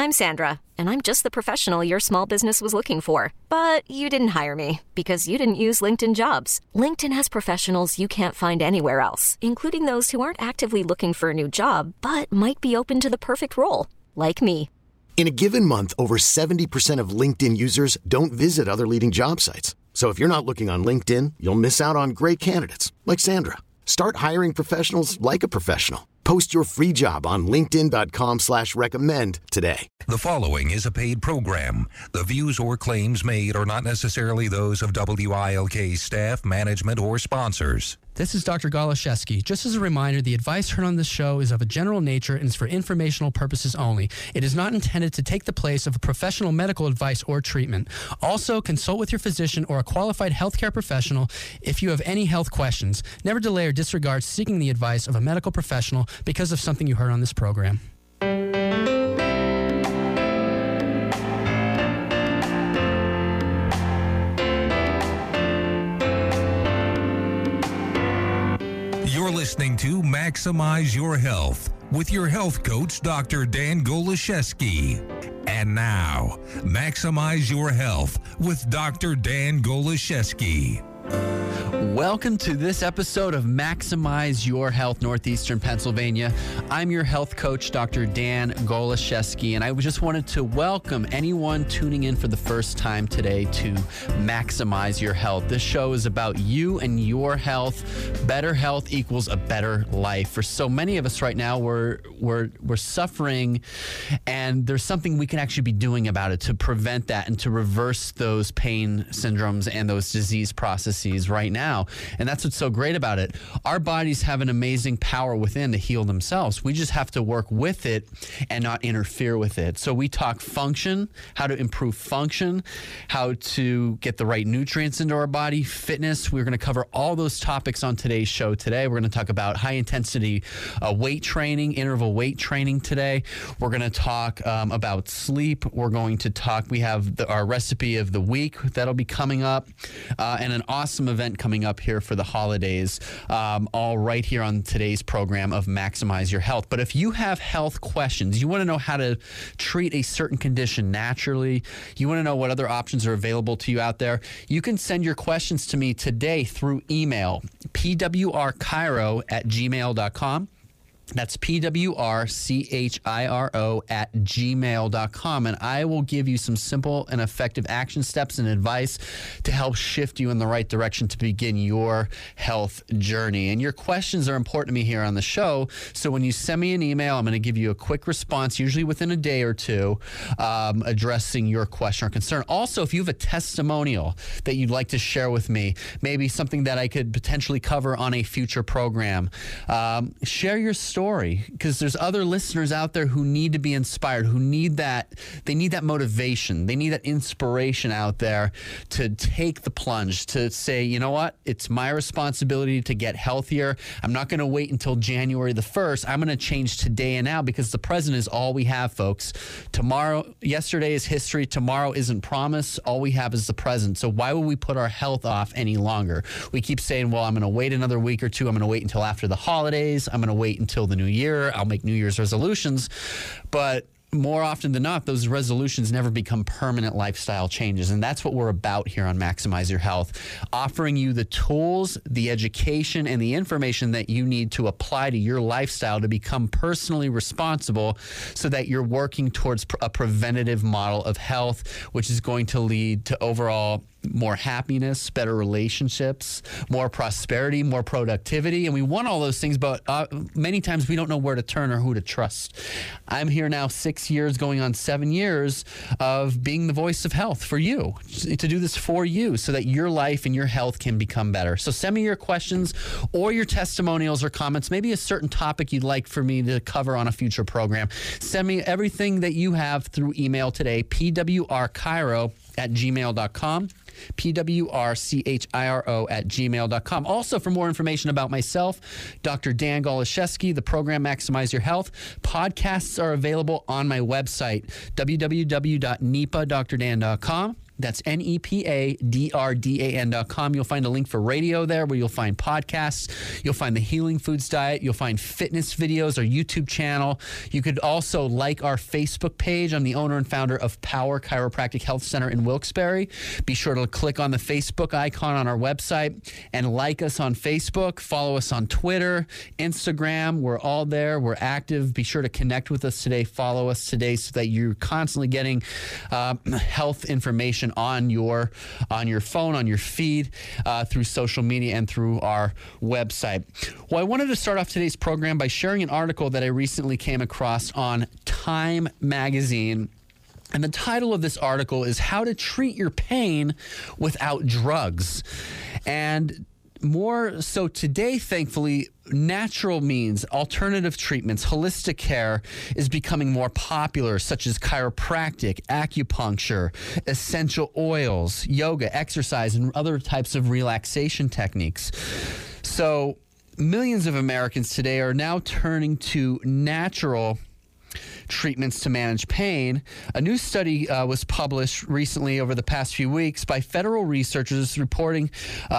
I'm Sandra, and I'm just the professional your small business was looking for. But you didn't hire me because you didn't use LinkedIn Jobs. LinkedIn has professionals you can't find anywhere else, including those who aren't actively looking for a new job, but might be open to the perfect role, like me. In a given month, over 70% of LinkedIn users don't visit other leading job sites. So if you're not looking on LinkedIn, you'll miss out on great candidates like Sandra. Start hiring professionals like a professional. Post your free job on linkedin.com/recommend today. The following is a paid program. The views or claims made are not necessarily those of WILK staff, management, or sponsors. This is Dr. Goloszewski. Just as a reminder, the advice heard on this show is of a general nature and is for informational purposes only. It is not intended to take the place of a professional medical advice or treatment. Also, consult with your physician or a qualified healthcare professional if you have any health questions. Never delay or disregard seeking the advice of a medical professional because of something you heard on this program. You're listening to Maximize Your Health with your health coach, Dr. Dan Goloszewski. And now, Maximize Your Health with Dr. Dan Goloszewski. Welcome to this episode of Maximize Your Health, Northeastern Pennsylvania. I'm your health coach, Dr. Dan Goloszewski, and I just wanted to welcome anyone tuning in for the first time today to Maximize Your Health. This show is about you and your health. Better health equals a better life. For so many of us right now, we're suffering, and there's something we can actually be doing about it to prevent that and to reverse those pain syndromes and those disease processes right now. And that's what's so great about it. Our bodies have an amazing power within to heal themselves. We just have to work with it and not interfere with it. So we talk function, how to improve function, how to get the right nutrients into our body, fitness. We're going to cover all those topics on today's show today. We're going to talk about high intensity weight training, interval weight training today. We're going to talk about sleep. We're going to talk, we have our recipe of the week that'll be coming up, and an awesome event coming up here for the holidays, all right here on today's program of Maximize Your Health. But if you have health questions, you want to know how to treat a certain condition naturally, you want to know what other options are available to you out there, you can send your questions to me today through email, pwrchiro@gmail.com. That's pwrchiro@gmail.com. And I will give you some simple and effective action steps and advice to help shift you in the right direction to begin your health journey. And your questions are important to me here on the show. So when you send me an email, I'm going to give you a quick response, usually within a day or two, addressing your question or concern. Also, if you have a testimonial that you'd like to share with me, maybe something that I could potentially cover on a future program, share your story, because there's other listeners out there who need to be inspired, who need that, they need that motivation, they need that inspiration out there to take the plunge, to say, you know what, it's my responsibility to get healthier. I'm not going to wait until January the 1st. I'm going to change today and now, because the present is all we have, folks. Yesterday is history. Tomorrow isn't promised. All we have is the present. So why would we put our health off any longer? We keep saying, well, I'm going to wait another week or two. I'm going to wait until after the holidays. I'm going to wait until the new year. I'll make New Year's resolutions. But more often than not, those resolutions never become permanent lifestyle changes. And that's what we're about here on Maximize Your Health, offering you the tools, the education, and the information that you need to apply to your lifestyle to become personally responsible so that you're working towards a preventative model of health, which is going to lead to overall more happiness, better relationships, more prosperity, more productivity. And we want all those things, but many times we don't know where to turn or who to trust. I'm here now 6 years, going on 7 years of being the voice of health for you, to do this for you so that your life and your health can become better. So send me your questions or your testimonials or comments, maybe a certain topic you'd like for me to cover on a future program. Send me everything that you have through email today, pwrchiro@gmail.com. pwrchiro@gmail.com. Also, for more information about myself, Dr. Dan Goloszewski, the program Maximize Your Health, podcasts are available on my website, www.nipadrdan.com. That's NEPADRDAN.com. You'll find a link for radio there where you'll find podcasts. You'll find the Healing Foods Diet. You'll find fitness videos, our YouTube channel. You could also like our Facebook page. I'm the owner and founder of Power Chiropractic Health Center in Wilkes-Barre. Be sure to click on the Facebook icon on our website and like us on Facebook. Follow us on Twitter, Instagram. We're all there. We're active. Be sure to connect with us today. Follow us today so that you're constantly getting health information on your phone, on your feed, through social media and through our website. Well, I wanted to start off today's program by sharing an article that I recently came across on Time Magazine. And the title of this article is How to Treat Your Pain Without Drugs. And more so today, thankfully, natural means, alternative treatments, holistic care is becoming more popular, such as chiropractic, acupuncture, essential oils, yoga, exercise, and other types of relaxation techniques. So millions of Americans today are now turning to natural treatments to manage pain. A new study was published recently over the past few weeks by federal researchers reporting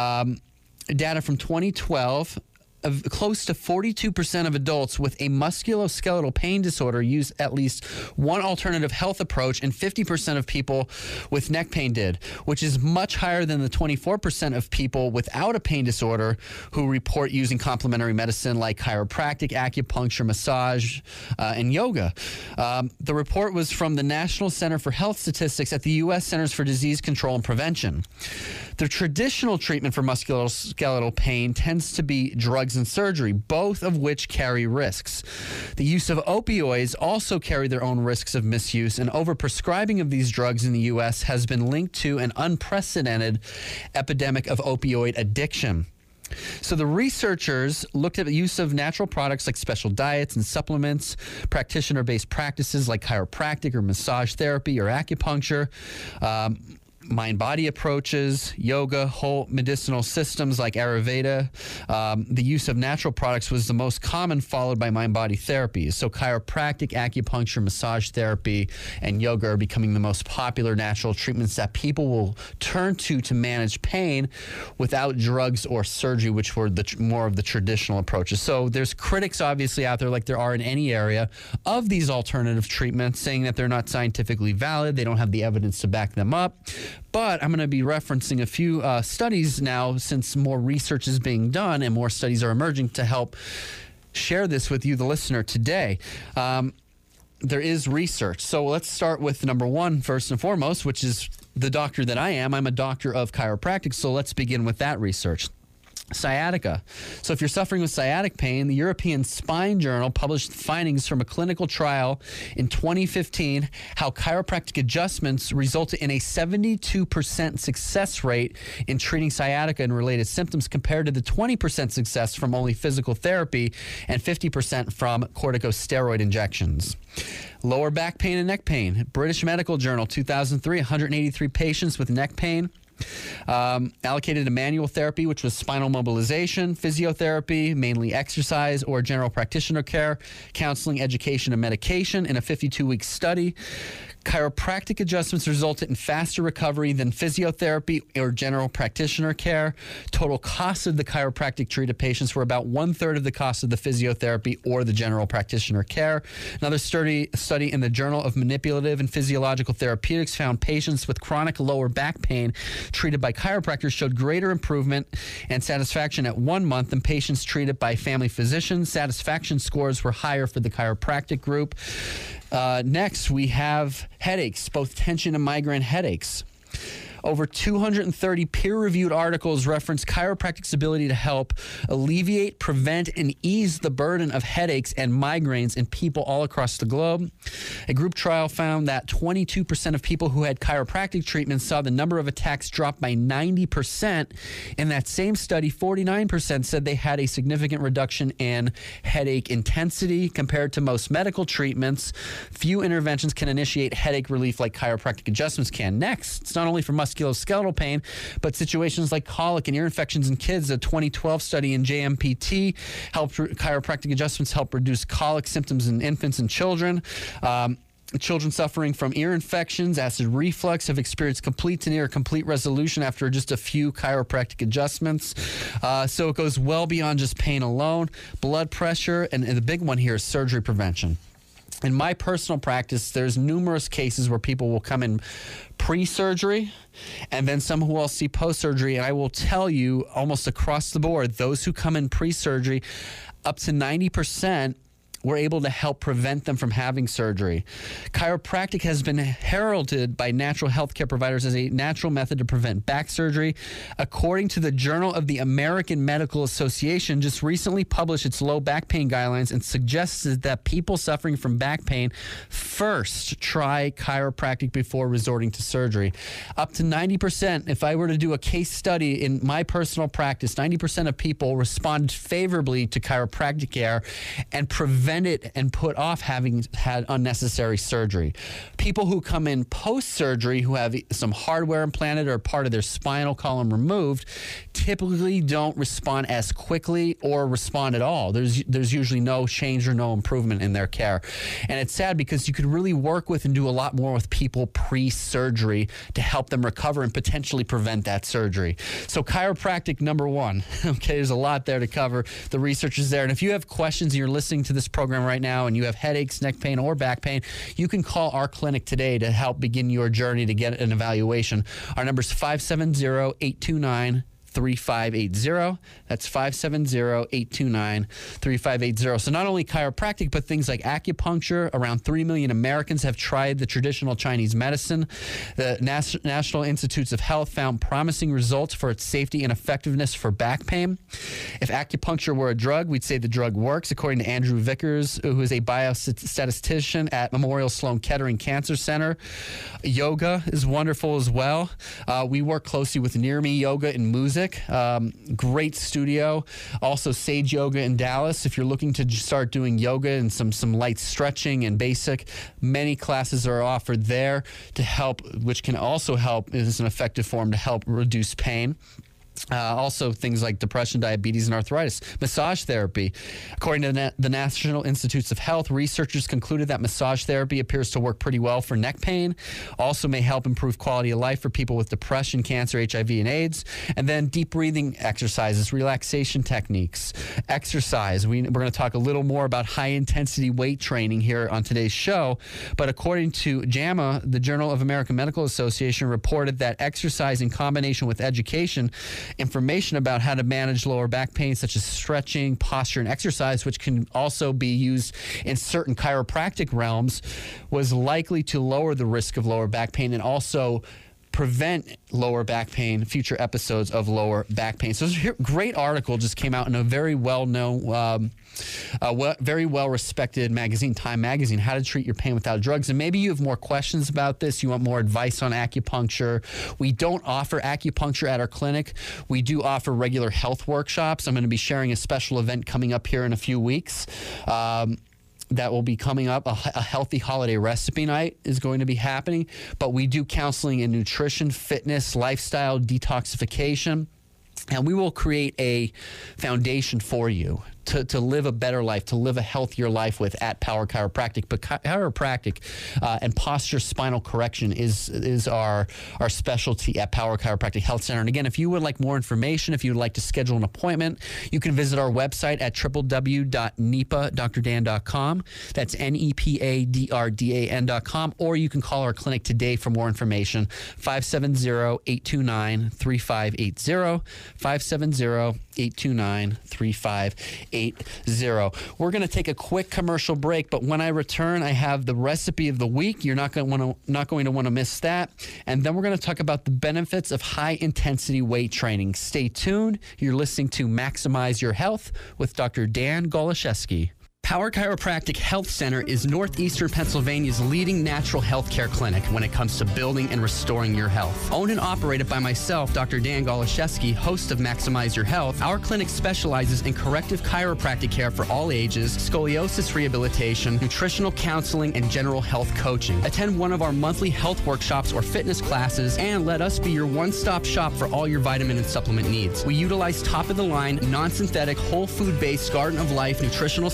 data from 2012 of close to 42% of adults with a musculoskeletal pain disorder use at least one alternative health approach, and 50% of people with neck pain did, which is much higher than the 24% of people without a pain disorder who report using complementary medicine like chiropractic, acupuncture, massage, and yoga. The report was from the National Center for Health Statistics at the U.S. Centers for Disease Control and Prevention. The traditional treatment for musculoskeletal pain tends to be drugs and surgery, both of which carry risks. The use of opioids also carry their own risks of misuse, and overprescribing of these drugs in the U.S. has been linked to an unprecedented epidemic of opioid addiction. So the researchers looked at the use of natural products like special diets and supplements, practitioner-based practices like chiropractic or massage therapy or acupuncture, mind-body approaches, yoga, whole medicinal systems like Ayurveda. The use of natural products was the most common, followed by mind-body therapies. So chiropractic, acupuncture, massage therapy, and yoga are becoming the most popular natural treatments that people will turn to manage pain without drugs or surgery, which were more of the traditional approaches. So there's critics obviously out there, like there are in any area, of these alternative treatments, saying that they're not scientifically valid, they don't have the evidence to back them up. But I'm going to be referencing a few studies now, since more research is being done and more studies are emerging, to help share this with you, the listener, today. There is research. So let's start with number one, first and foremost, which is the doctor that I am. I'm a doctor of chiropractic, so let's begin with that research. Sciatica. So if you're suffering with sciatic pain, the European Spine Journal published findings from a clinical trial in 2015, how chiropractic adjustments resulted in a 72% success rate in treating sciatica and related symptoms, compared to the 20% success from only physical therapy and 50% from corticosteroid injections. Lower back pain and neck pain. British Medical Journal, 2003, 183 patients with neck pain allocated to manual therapy, which was spinal mobilization, physiotherapy, mainly exercise, or general practitioner care, counseling, education, and medication in a 52-week study. Chiropractic adjustments resulted in faster recovery than physiotherapy or general practitioner care. Total cost of the chiropractic treated patients were about 1/3 of the cost of the physiotherapy or the general practitioner care. Another study in the Journal of Manipulative and Physiological Therapeutics found patients with chronic lower back pain treated by chiropractors showed greater improvement and satisfaction at 1 month than patients treated by family physicians. Satisfaction scores were higher for the chiropractic group. Next, we have headaches, both tension and migraine headaches. Over 230 peer-reviewed articles reference chiropractic's ability to help alleviate, prevent, and ease the burden of headaches and migraines in people all across the globe. A group trial found that 22% of people who had chiropractic treatment saw the number of attacks drop by 90%. In that same study, 49% said they had a significant reduction in headache intensity compared to most medical treatments. Few interventions can initiate headache relief like chiropractic adjustments can. Next, it's not only for musculoskeletal pain, but situations like colic and ear infections in kids. A 2012 study in JMPT helped chiropractic adjustments help reduce colic symptoms in infants and children. Children suffering from ear infections, acid reflux have experienced complete to near complete resolution after just a few chiropractic adjustments. So it goes well beyond just pain alone. Blood pressure, and the big one here is surgery prevention. In my personal practice, there's numerous cases where people will come in pre-surgery and then some who I'll see post-surgery. And I will tell you almost across the board, those who come in pre-surgery, up to 90%, we're able to help prevent them from having surgery. Chiropractic has been heralded by natural healthcare providers as a natural method to prevent back surgery. According to the Journal of the American Medical Association, just recently published its low back pain guidelines and suggested that people suffering from back pain first try chiropractic before resorting to surgery. Up to 90%, if I were to do a case study in my personal practice, 90% of people responded favorably to chiropractic care and prevented and put off having had unnecessary surgery. People who come in post-surgery who have some hardware implanted or part of their spinal column removed typically don't respond as quickly or respond at all. There's usually no change or no improvement in their care. And it's sad because you could really work with and do a lot more with people pre-surgery to help them recover and potentially prevent that surgery. So chiropractic, number one. Okay, there's a lot there to cover. The research is there. And if you have questions and you're listening to this program right now and you have headaches, neck pain, or back pain, you can call our clinic today to help begin your journey to get an evaluation. Our number is 570-829-3580. That's 570-829-3580. So not only chiropractic, but things like acupuncture. Around 3 million Americans have tried the traditional Chinese medicine. The National Institutes of Health found promising results for its safety and effectiveness for back pain. If acupuncture were a drug, we'd say the drug works, according to Andrew Vickers, who is a biostatistician at Memorial Sloan Kettering Cancer Center. Yoga is wonderful as well. We work closely with Near Me Yoga and Music. Great studio. Also Sage Yoga in Dallas. If you're looking to start doing yoga and some light stretching and basic, many classes are offered there to help, which can also help as an effective form to help reduce pain. Also things like depression, diabetes, and arthritis. Massage therapy. According to the National Institutes of Health, researchers concluded that massage therapy appears to work pretty well for neck pain. Also may help improve quality of life for people with depression, cancer, HIV, and AIDS. And then deep breathing exercises, relaxation techniques, exercise. We're going to talk a little more about high-intensity weight training here on today's show. But according to JAMA, the Journal of American Medical Association reported that exercise in combination with education, information about how to manage lower back pain, such as stretching, posture, and exercise, which can also be used in certain chiropractic realms, was likely to lower the risk of lower back pain and also prevent lower back pain, future episodes of lower back pain. So this great article just came out in a very well-known, very well-respected magazine, Time Magazine, How to Treat Your Pain Without Drugs. And maybe you have more questions about this. You want more advice on acupuncture. We don't offer acupuncture at our clinic. We do offer regular health workshops. I'm going to be sharing a special event coming up here in a few weeks. That will be coming up. A healthy holiday recipe night is going to be happening. But we do counseling in nutrition, fitness, lifestyle, detoxification. And we will create a foundation for you to live a better life, to live a healthier life with at Power Chiropractic. But chiropractic and posture spinal correction is our specialty at Power Chiropractic Health Center. And again, if you would like more information, if you would like to schedule an appointment, you can visit our website at www.nepadrdan.com. That's NEPADRDAN.com. Or you can call our clinic today for more information, 570-829-3580, 570-829-3580. We're going to take a quick commercial break, but when I return, I have the recipe of the week. You're not going to want to miss that. And then we're going to talk about the benefits of high-intensity weight training. Stay tuned. You're listening to Maximize Your Health with Dr. Dan Goloszewski. Power Chiropractic Health Center is Northeastern Pennsylvania's leading natural health care clinic when it comes to building and restoring your health. Owned and operated by myself, Dr. Dan Goloszewski, host of Maximize Your Health, our clinic specializes in corrective chiropractic care for all ages, scoliosis rehabilitation, nutritional counseling, and general health coaching. Attend one of our monthly health workshops or fitness classes, and let us be your one-stop shop for all your vitamin and supplement needs. We utilize top-of-the-line, non-synthetic, whole food-based Garden of Life nutritional supplements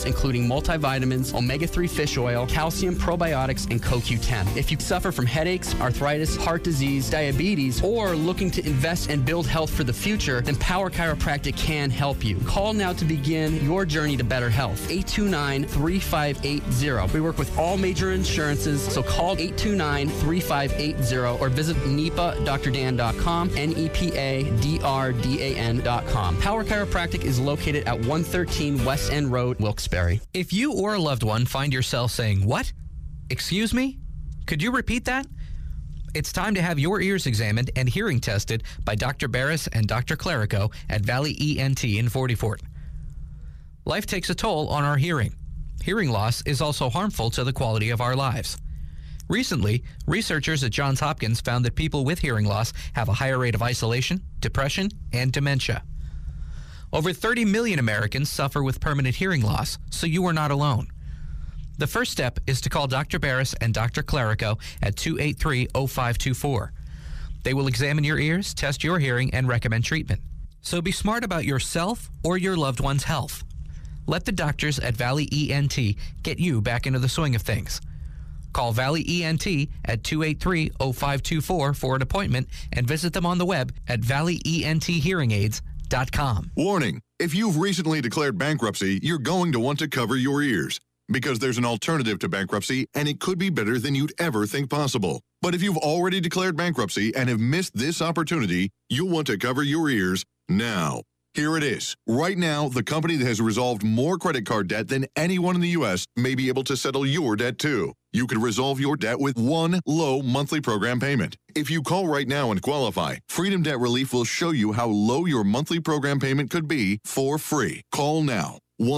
supplements, including multivitamins, omega-3 fish oil, calcium, probiotics, and CoQ10. If you suffer from headaches, arthritis, heart disease, diabetes, or looking to invest and build health for the future, then Power Chiropractic can help you. Call now to begin your journey to better health. 829-3580. We work with all major insurances, so call 829-3580 or visit NEPADrDan.com, NEPADRDAN.com. Power Chiropractic is located at 113 West End Road, Wilkes-Barre. If you or a loved one find yourself saying, "What? Excuse me? Could you repeat that?" It's time to have your ears examined and hearing tested by Dr. Barris and Dr. Clerico at Valley ENT in Forty Fort. Life takes a toll on our hearing. Hearing loss is also harmful to the quality of our lives. Recently, researchers at Johns Hopkins found that people with hearing loss have a higher rate of isolation, depression, and dementia. Over 30 million Americans suffer with permanent hearing loss, so you are not alone. The first step is to call Dr. Barris and Dr. Clerico at 283-0524. They will examine your ears, test your hearing, and recommend treatment. So be smart about yourself or your loved one's health. Let the doctors at Valley ENT get you back into the swing of things. Call Valley ENT at 283-0524 for an appointment and visit them on the web at valleyenthearingaids.com. Warning, if you've recently declared bankruptcy, you're going to want to cover your ears. Because there's an alternative to bankruptcy, and it could be better than you'd ever think possible. But if you've already declared bankruptcy and have missed this opportunity, you'll want to cover your ears now. Here it is. Right now, the company that has resolved more credit card debt than anyone in the U.S. may be able to settle your debt too. You could resolve your debt with one low monthly program payment. If you call right now and qualify, Freedom Debt Relief will show you how low your monthly program payment could be for free. Call now.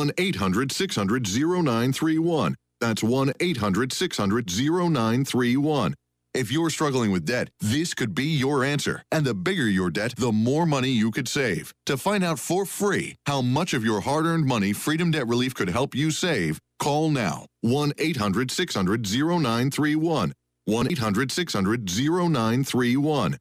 1-800-600-0931. That's 1-800-600-0931. If you're struggling with debt, this could be your answer. And the bigger your debt, the more money you could save. To find out for free how much of your hard-earned money Freedom Debt Relief could help you save, call now. 1-800-600-0931. 1-800-600-0931.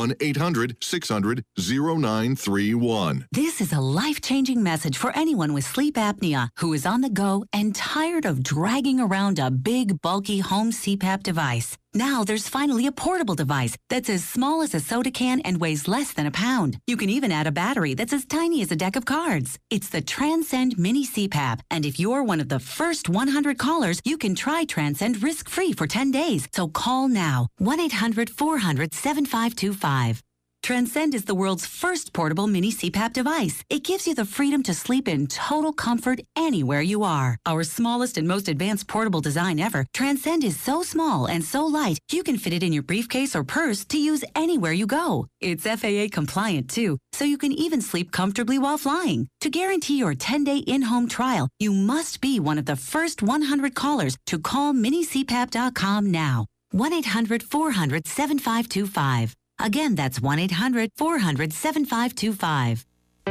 1-800-600-0931. This is a life-changing message for anyone with sleep apnea who is on the go and tired of dragging around a big, bulky home CPAP device. Now there's finally a portable device that's as small as a soda can and weighs less than a pound. You can even add a battery that's as tiny as a deck of cards. It's the Transcend Mini CPAP, and if you're one of the first 100 callers, you can try Transcend risk-free for 10 days. So call now, 1-800-400-7525. Transcend is the world's first portable mini CPAP device. It gives you the freedom to sleep in total comfort anywhere you are. Our smallest and most advanced portable design ever, Transcend is so small and so light, you can fit it in your briefcase or purse to use anywhere you go. It's FAA compliant too, so you can even sleep comfortably while flying. To guarantee your 10-day in-home trial, you must be one of the first 100 callers to call minicpap.com now. 1-800-400-7525. Again, that's 1-800-400-7525.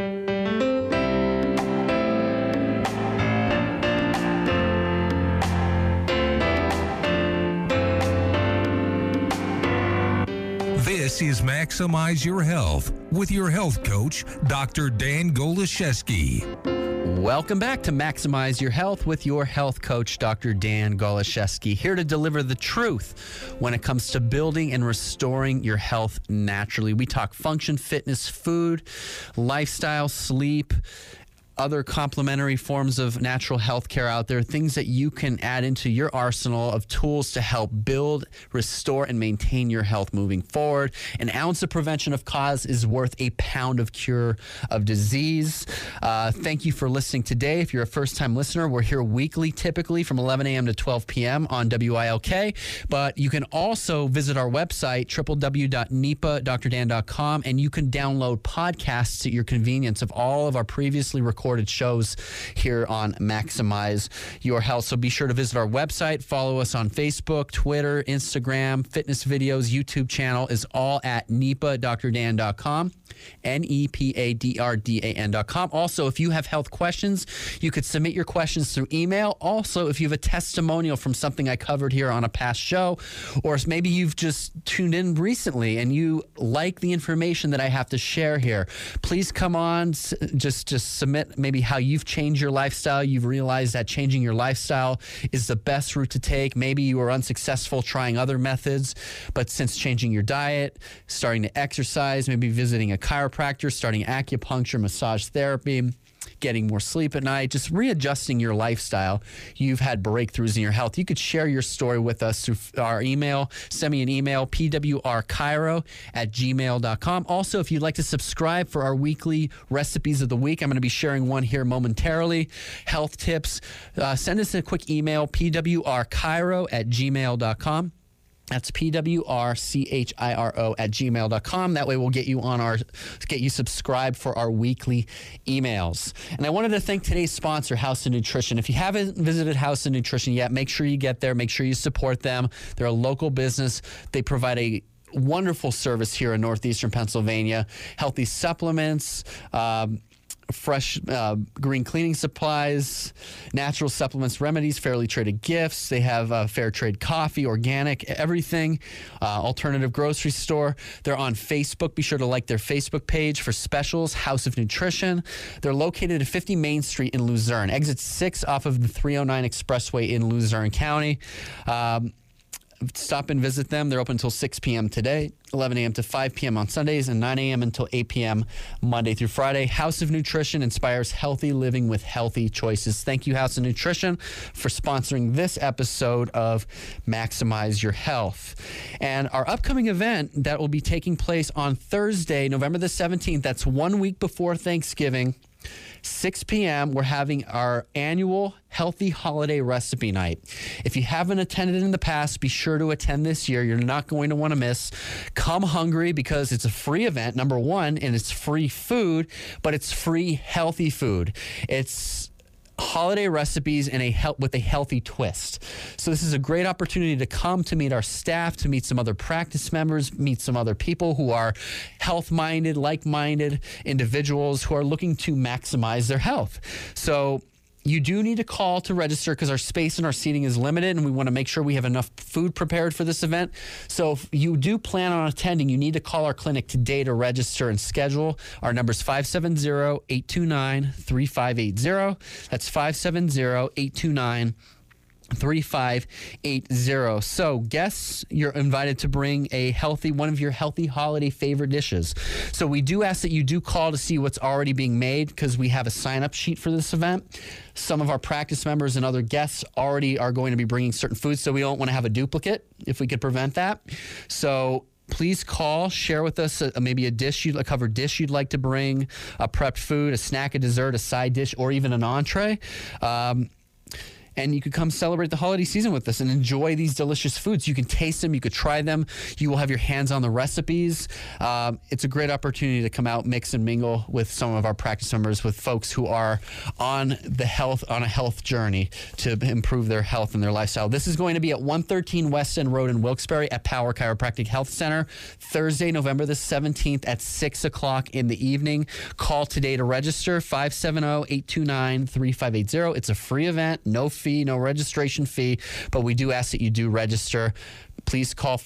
This is Maximize Your Health with your health coach, Dr. Dan Goloszewski. Welcome back to Maximize Your Health with your health coach, Dr. Dan Goloszewski, here to deliver the truth when it comes to building and restoring your health naturally. We talk function, fitness, food, lifestyle, sleep, other complementary forms of natural health care out there, things that you can add into your arsenal of tools to help build, restore, and maintain your health moving forward. An ounce of prevention of cause is worth a pound of cure of disease. Thank you for listening today. If you're a first-time listener, we're here weekly, typically from 11 a.m. to 12 p.m. on WILK. But you can also visit our website, www.nepadrdan.com, and you can download podcasts at your convenience of all of our previously recorded shows here on Maximize Your Health. So be sure to visit our website, follow us on Facebook, Twitter, Instagram, fitness videos, YouTube channel is all at nepadrdan.com, NEPADRDAN.com. Also, if you have health questions, you could submit your questions through email. Also, if you have a testimonial from something I covered here on a past show, or maybe you've just tuned in recently and you like the information that I have to share here, please come on, just submit maybe how you've changed your lifestyle. You've realized that changing your lifestyle is the best route to take. Maybe you were unsuccessful trying other methods, but since changing your diet, starting to exercise, maybe visiting a chiropractor, starting acupuncture, massage therapy, getting more sleep at night, just readjusting your lifestyle, you've had breakthroughs in your health. You could share your story with us through our email. Send me an email, pwrchiro@gmail.com. Also, if you'd like to subscribe for our weekly recipes of the week, I'm going to be sharing one here momentarily. Health tips. Send us a quick email, pwrchiro@gmail.com. That's pwrchiro@gmail.com. That way we'll get you subscribed for our weekly emails. And I wanted to thank today's sponsor, House of Nutrition. If you haven't visited House of Nutrition yet, make sure you get there. Make sure you support them. They're a local business. They provide a wonderful service here in northeastern Pennsylvania. Healthy supplements, fresh green cleaning supplies, natural supplements, remedies, fairly traded gifts. They have fair trade coffee, organic, everything, alternative grocery store. They're on Facebook. Be sure to like their Facebook page for specials, House of Nutrition. They're located at 50 Main Street in Luzerne, exit 6 off of the 309 Expressway in Luzerne County. Stop and visit them. They're open until 6 p.m. today, 11 a.m. to 5 p.m. on Sundays, and 9 a.m. until 8 p.m. Monday through Friday. House of Nutrition inspires healthy living with healthy choices. Thank you, House of Nutrition, for sponsoring this episode of Maximize Your Health. And our upcoming event that will be taking place on Thursday, November the 17th, that's 1 week before Thanksgiving, 6 p.m., we're having our annual Healthy Holiday Recipe Night. If you haven't attended in the past, be sure to attend this year. You're not going to want to miss. Come hungry because it's a free event, number one, and it's free food, but it's free healthy food. It's holiday recipes and with a healthy twist. So this is a great opportunity to come to meet our staff, to meet some other practice members, meet some other people who are health-minded, like-minded individuals who are looking to maximize their health. So you do need to call to register because our space and our seating is limited, and we want to make sure we have enough food prepared for this event. So if you do plan on attending, you need to call our clinic today to register and schedule. Our number is 570-829-3580. That's 570-829-3580. 3580. So guests, you're invited to bring one of your healthy holiday favorite dishes. So we do ask that you do call to see what's already being made because we have a sign-up sheet for this event. Some of our practice members and other guests already are going to be bringing certain foods, so we don't want to have a duplicate if we could prevent that. So please call, share with us maybe a covered dish you'd like to bring, a prepped food, a snack, a dessert, a side dish, or even an entree. And you could come celebrate the holiday season with us and enjoy these delicious foods. You can taste them. You could try them. You will have your hands on the recipes. It's a great opportunity to come out, mix and mingle with some of our practice members, with folks who are on a health journey to improve their health and their lifestyle. This is going to be at 113 West End Road in Wilkes-Barre at Power Chiropractic Health Center, Thursday, November the 17th at 6 o'clock in the evening. Call today to register, 570-829-3580. It's a free event, no fee, no registration fee, but we do ask that you do register. Please call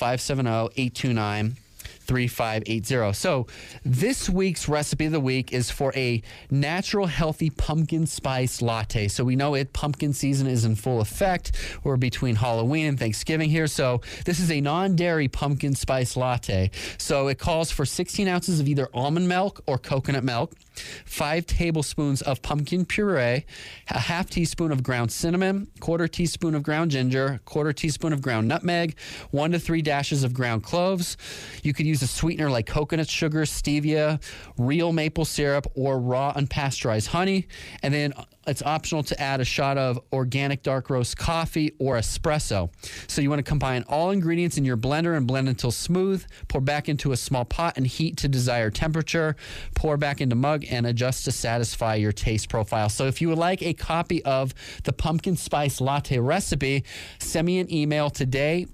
570-829-3580. So this week's recipe of the week is for a natural, healthy pumpkin spice latte. So we know pumpkin season is in full effect. We're between Halloween and Thanksgiving here. So this is a non-dairy pumpkin spice latte. So it calls for 16 ounces of either almond milk or coconut milk, 5 tablespoons of pumpkin puree, a half teaspoon of ground cinnamon, quarter teaspoon of ground ginger, quarter teaspoon of ground nutmeg, 1 to 3 dashes of ground cloves. You could use a sweetener like coconut sugar, stevia, real maple syrup, or raw unpasteurized honey. And then it's optional to add a shot of organic dark roast coffee or espresso. So you want to combine all ingredients in your blender and blend until smooth. Pour back into a small pot and heat to desired temperature. Pour back into mug and adjust to satisfy your taste profile. So if you would like a copy of the pumpkin spice latte recipe, send me an email today,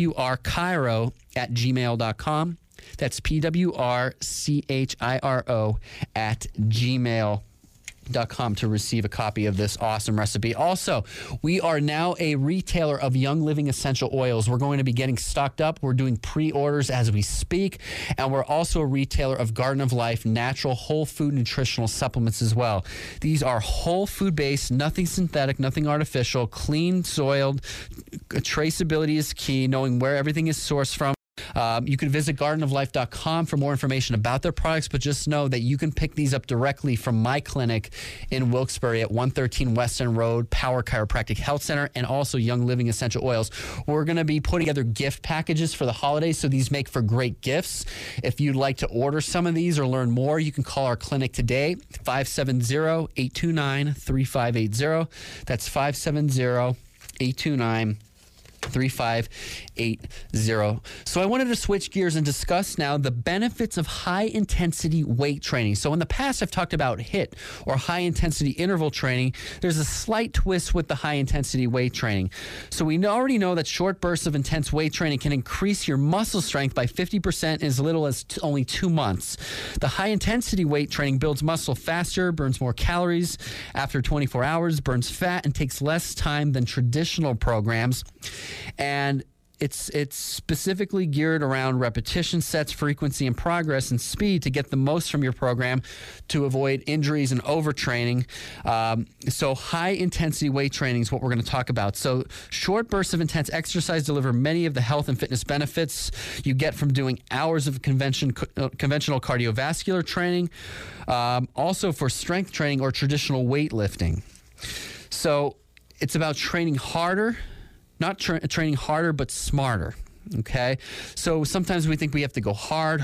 pwrchiro@gmail.com. That's pwrchiro@gmail.com. youngliving.com to receive a copy of this awesome recipe. Also, we are now a retailer of Young Living essential oils. We're going to be getting stocked up. We're doing pre-orders as we speak, and we're also a retailer of Garden of Life natural whole food nutritional supplements as well. These are whole food based, nothing synthetic, nothing artificial, clean soiled. Traceability is key, knowing where everything is sourced from. You can visit gardenoflife.com for more information about their products, but just know that you can pick these up directly from my clinic in Wilkes-Barre at 113 West End Road, Power Chiropractic Health Center, and also Young Living Essential Oils. We're going to be putting together gift packages for the holidays, so these make for great gifts. If you'd like to order some of these or learn more, you can call our clinic today, 570-829-3580. That's 570-829-3580. So I wanted to switch gears and discuss now the benefits of high-intensity weight training. So in the past, I've talked about HIIT or high-intensity interval training. There's a slight twist with the high-intensity weight training. So we already know that short bursts of intense weight training can increase your muscle strength by 50% in as little as only 2 months. The high-intensity weight training builds muscle faster, burns more calories after 24 hours, burns fat, and takes less time than traditional programs. And it's specifically geared around repetition sets, frequency, and progress and speed to get the most from your program to avoid injuries and overtraining. So high-intensity weight training is what we're going to talk about. So short bursts of intense exercise deliver many of the health and fitness benefits you get from doing hours of conventional cardiovascular training, also for strength training or traditional weightlifting. So it's about training harder, not training harder, but smarter, okay? So sometimes we think we have to go hard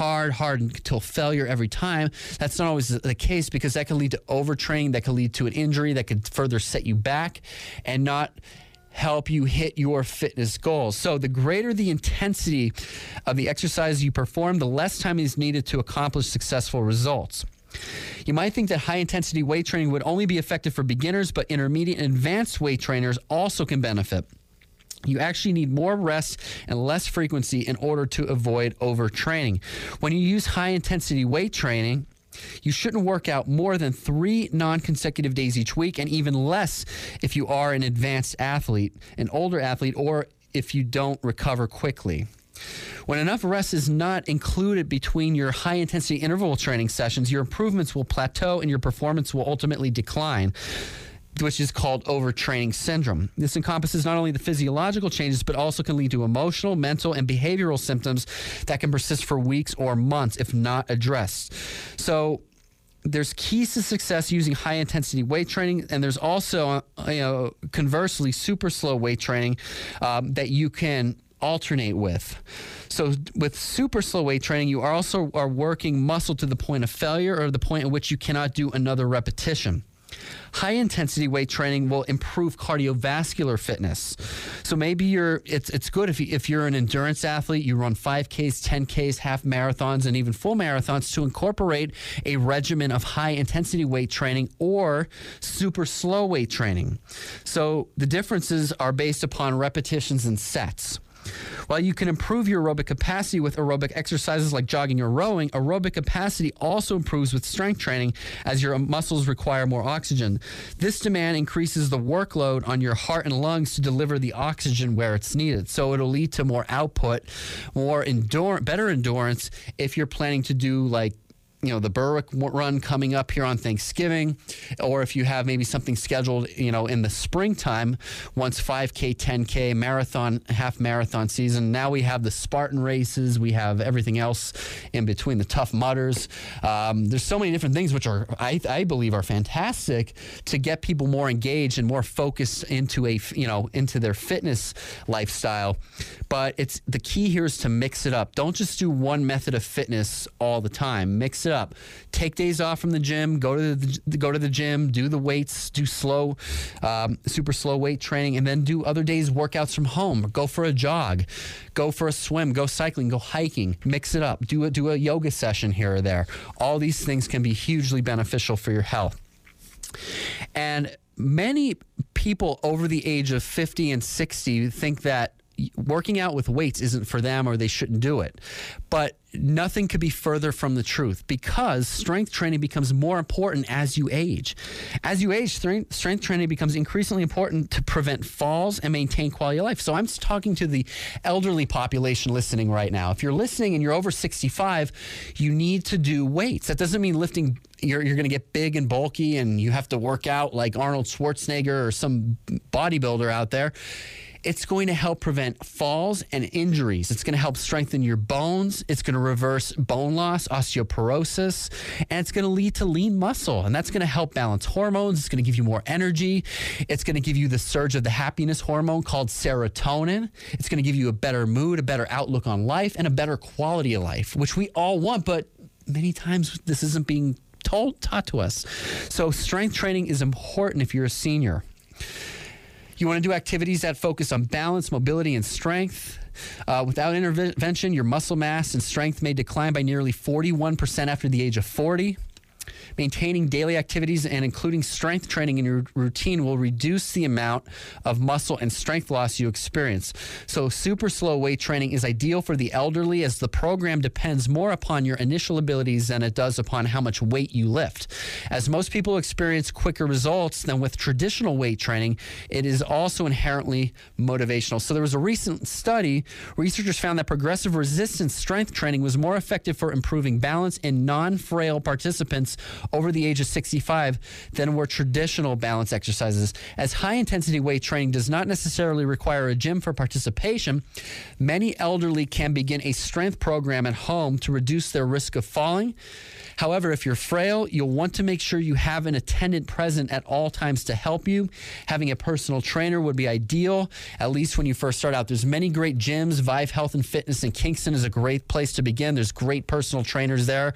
until failure every time. That's not always the case, because that can lead to overtraining, that can lead to an injury, that could further set you back and not help you hit your fitness goals. So the greater the intensity of the exercise you perform, the less time is needed to accomplish successful results. You might think that high-intensity weight training would only be effective for beginners, but intermediate and advanced weight trainers also can benefit. You actually need more rest and less frequency in order to avoid overtraining. When you use high-intensity weight training, you shouldn't work out more than 3 non-consecutive days each week, and even less if you are an advanced athlete, an older athlete, or if you don't recover quickly. When enough rest is not included between your high-intensity interval training sessions, your improvements will plateau and your performance will ultimately decline, which is called overtraining syndrome. This encompasses not only the physiological changes, but also can lead to emotional, mental, and behavioral symptoms that can persist for weeks or months if not addressed. So there's keys to success using high-intensity weight training, and there's also, conversely, super slow weight training that you can alternate with. So with super slow weight training, you are working muscle to the point of failure or the point at which you cannot do another repetition. High-intensity weight training will improve cardiovascular fitness. So maybe it's good if you're an endurance athlete, you run 5Ks, 10Ks, half marathons, and even full marathons, to incorporate a regimen of high-intensity weight training or super slow weight training. So the differences are based upon repetitions and sets. While you can improve your aerobic capacity with aerobic exercises like jogging or rowing, aerobic capacity also improves with strength training as your muscles require more oxygen. This demand increases the workload on your heart and lungs to deliver the oxygen where it's needed. So it'll lead to more output, better endurance if you're planning to do the Berwick run coming up here on Thanksgiving, or if you have maybe something scheduled, in the springtime, once 5K, 10K, marathon, half marathon season. Now we have the Spartan races. We have everything else in between, the Tough Mudders. There's so many different things which I believe are fantastic to get people more engaged and more focused into into their fitness lifestyle. But the key here is to mix it up. Don't just do one method of fitness all the time. Mix it up. Take days off from the gym, go to the gym, do the weights, do super slow weight training, and then do other days workouts from home. Go for a jog, go for a swim, go cycling, go hiking. Mix it up. Do a yoga session here or there. All these things can be hugely beneficial for your health. And many people over the age of 50 and 60 think that working out with weights isn't for them or they shouldn't do it. But nothing could be further from the truth, because strength training becomes more important as you age. As you age, strength training becomes increasingly important to prevent falls and maintain quality of life. So I'm talking to the elderly population listening right now. If you're listening and you're over 65, you need to do weights. That doesn't mean lifting, you're going to get big and bulky and you have to work out like Arnold Schwarzenegger or some bodybuilder out there. It's going to help prevent falls and injuries. It's going to help strengthen your bones. It's going to reverse bone loss, osteoporosis, and it's going to lead to lean muscle. And that's going to help balance hormones. It's going to give you more energy. It's going to give you the surge of the happiness hormone called serotonin. It's going to give you a better mood, a better outlook on life, and a better quality of life, which we all want, but many times this isn't being taught to us. So strength training is important if you're a senior. You want to do activities that focus on balance, mobility, and strength. Without intervention, your muscle mass and strength may decline by nearly 41% after the age of 40. Maintaining daily activities and including strength training in your routine will reduce the amount of muscle and strength loss you experience. So super slow weight training is ideal for the elderly, as the program depends more upon your initial abilities than it does upon how much weight you lift. As most people experience quicker results than with traditional weight training, it is also inherently motivational. So there was a recent study. Researchers found that progressive resistance strength training was more effective for improving balance in non-frail participants over the age of 65 than were traditional balance exercises. As high-intensity weight training does not necessarily require a gym for participation, many elderly can begin a strength program at home to reduce their risk of falling. However, if you're frail, you'll want to make sure you have an attendant present at all times to help you. Having a personal trainer would be ideal, at least when you first start out. There's many great gyms. Vive Health and Fitness in Kingston is a great place to begin. There's great personal trainers there.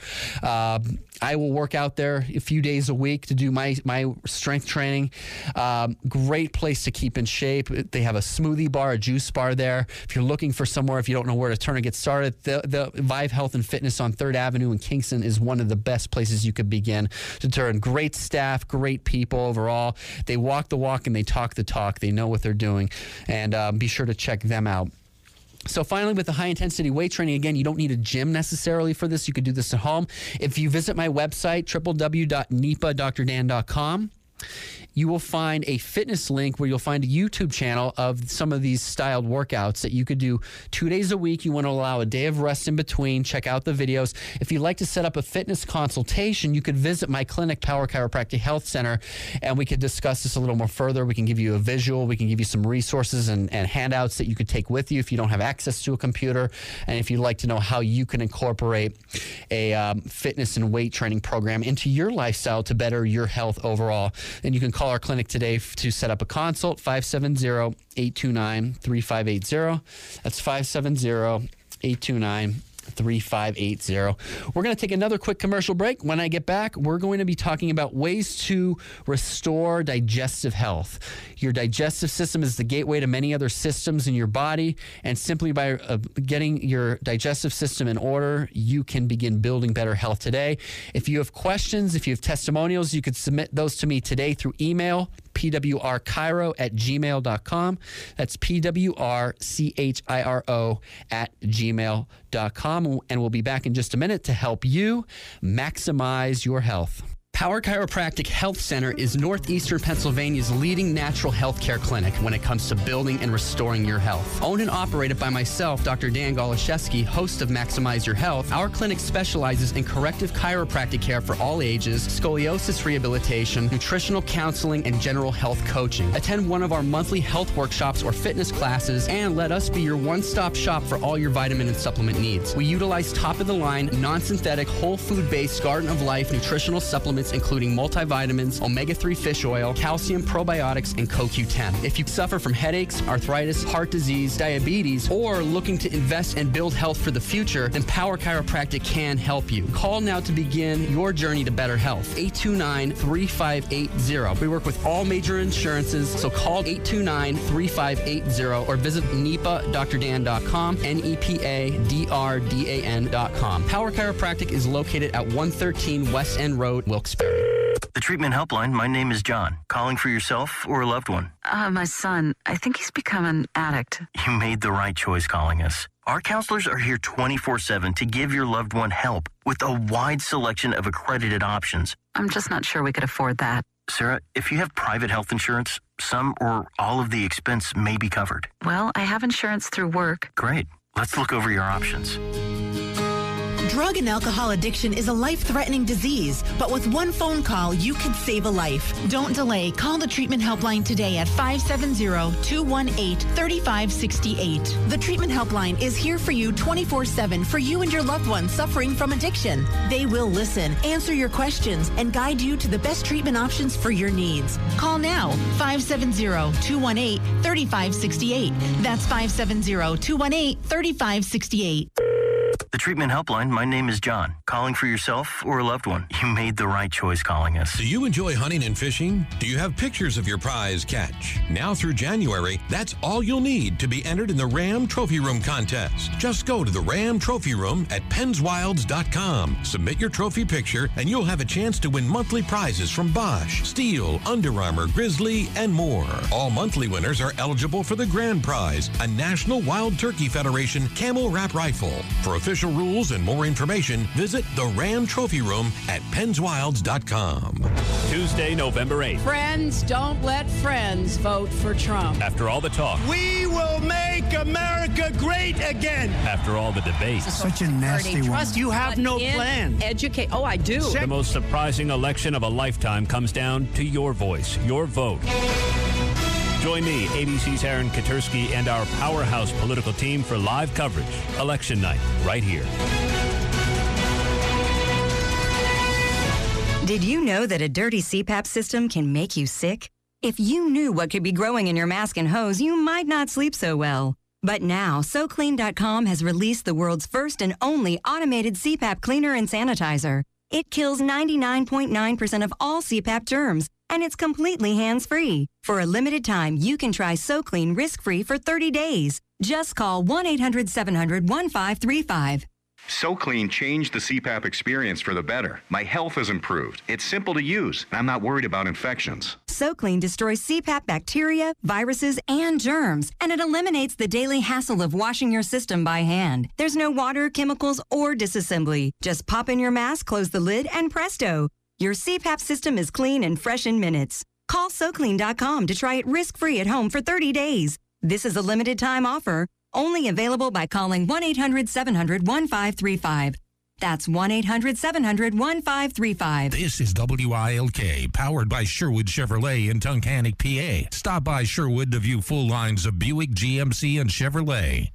I will work out there a few days a week to do my strength training. Great place to keep in shape. They have a smoothie bar, a juice bar there. If you're looking for somewhere, if you don't know where to turn or get started, the Vive Health and Fitness on 3rd Avenue in Kingston is one of the best places you could begin to turn. Great staff, great people overall. They walk the walk and they talk the talk. They know what they're doing. And be sure to check them out. So finally, with the high-intensity weight training, again, you don't need a gym necessarily for this. You could do this at home. If you visit my website, www.nipadrdan.com, you will find a fitness link where you'll find a YouTube channel of some of these styled workouts that you could do 2 days a week. You want to allow a day of rest in between. Check out the videos. If you'd like to set up a fitness consultation, you could visit my clinic, Power Chiropractic Health Center, and we could discuss this a little more further. We can give you a visual. We can give you some resources and handouts that you could take with you if you don't have access to a computer, and if you'd like to know how you can incorporate a fitness and weight training program into your lifestyle to better your health overall. And you can call our clinic today to set up a consult, 570-829-3580. That's 570-829-3580. We're going to take another quick commercial break. When I get back, we're going to be talking about ways to restore digestive health. Your digestive system is the gateway to many other systems in your body, and simply by getting your digestive system in order, you can begin building better health today. If you have questions, if you have testimonials, you could submit those to me today through email, pwrchiro@gmail.com. That's pwrchiro@gmail.com. And we'll be back in just a minute to help you maximize your health. Power Chiropractic Health Center is northeastern Pennsylvania's leading natural health care clinic when it comes to building and restoring your health. Owned and operated by myself, Dr. Dan Goloszewski, host of Maximize Your Health, our clinic specializes in corrective chiropractic care for all ages, scoliosis rehabilitation, nutritional counseling, and general health coaching. Attend one of our monthly health workshops or fitness classes, and let us be your one-stop shop for all your vitamin and supplement needs. We utilize top-of-the-line, non-synthetic, whole food-based Garden of Life nutritional supplements, including multivitamins, omega-3 fish oil, calcium, probiotics, and CoQ10. If you suffer from headaches, arthritis, heart disease, diabetes, or looking to invest and build health for the future, then Power Chiropractic can help you. Call now to begin your journey to better health. 829-3580. We work with all major insurances, so call 829-3580 or visit NEPADrdan.com, NEPADRDAN.com. Power Chiropractic is located at 113 West End Road, Wilkes-Barre. The treatment helpline, my name is John. Calling for yourself or a loved one? My son. I think he's become an addict. You made the right choice calling us. Our counselors are here 24/7 to give your loved one help with a wide selection of accredited options. I'm just not sure we could afford that. Sarah, if you have private health insurance, some or all of the expense may be covered. Well, I have insurance through work. Great. Let's look over your options. Drug and alcohol addiction is a life-threatening disease, but with one phone call, you could save a life. Don't delay. Call the treatment helpline today at 570-218-3568. The treatment helpline is here for you 24/7 for you and your loved ones suffering from addiction. They will listen, answer your questions, and guide you to the best treatment options for your needs. Call now, 570-218-3568. That's 570-218-3568. The treatment helpline, my name is John. Calling for yourself or a loved one. You made the right choice calling us. Do you enjoy hunting and fishing? Do you have pictures of your prize catch? Now through January, that's all you'll need to be entered in the Ram Trophy Room contest. Just go to the Ram Trophy Room at PennsWilds.com. Submit your trophy picture and you'll have a chance to win monthly prizes from Bosch, Steel, Under Armour, Grizzly, and more. All monthly winners are eligible for the grand prize, a National Wild Turkey Federation Camel Wrap Rifle. For official rules and more information, visit the Ram Trophy Room at PennsWilds.com. Tuesday, November 8th. Friends, don't let friends vote for Trump. After all the talk. We will make America great again. After all the debate. Such a nasty one. You have no plan. Educate. Oh, I do. The most surprising election of a lifetime comes down to your voice, your vote. Join me, ABC's Aaron Katursky, and our powerhouse political team for live coverage. Election night, right here. Did you know that a dirty CPAP system can make you sick? If you knew what could be growing in your mask and hose, you might not sleep so well. But now, SoClean.com has released the world's first and only automated CPAP cleaner and sanitizer. It kills 99.9% of all CPAP germs, and it's completely hands-free. For a limited time, you can try SoClean risk-free for 30 days. Just call 1-800-700-1535. SoClean changed the CPAP experience for the better. My health has improved. It's simple to use, and I'm not worried about infections. SoClean destroys CPAP bacteria, viruses, and germs, and it eliminates the daily hassle of washing your system by hand. There's no water, chemicals, or disassembly. Just pop in your mask, close the lid, and presto. Your CPAP system is clean and fresh in minutes. Call SoClean.com to try it risk-free at home for 30 days. This is a limited time offer, only available by calling 1-800-700-1535. That's 1-800-700-1535. This is WILK, powered by Sherwood Chevrolet in Tunkhannock, PA. Stop by Sherwood to view full lines of Buick, GMC, and Chevrolet.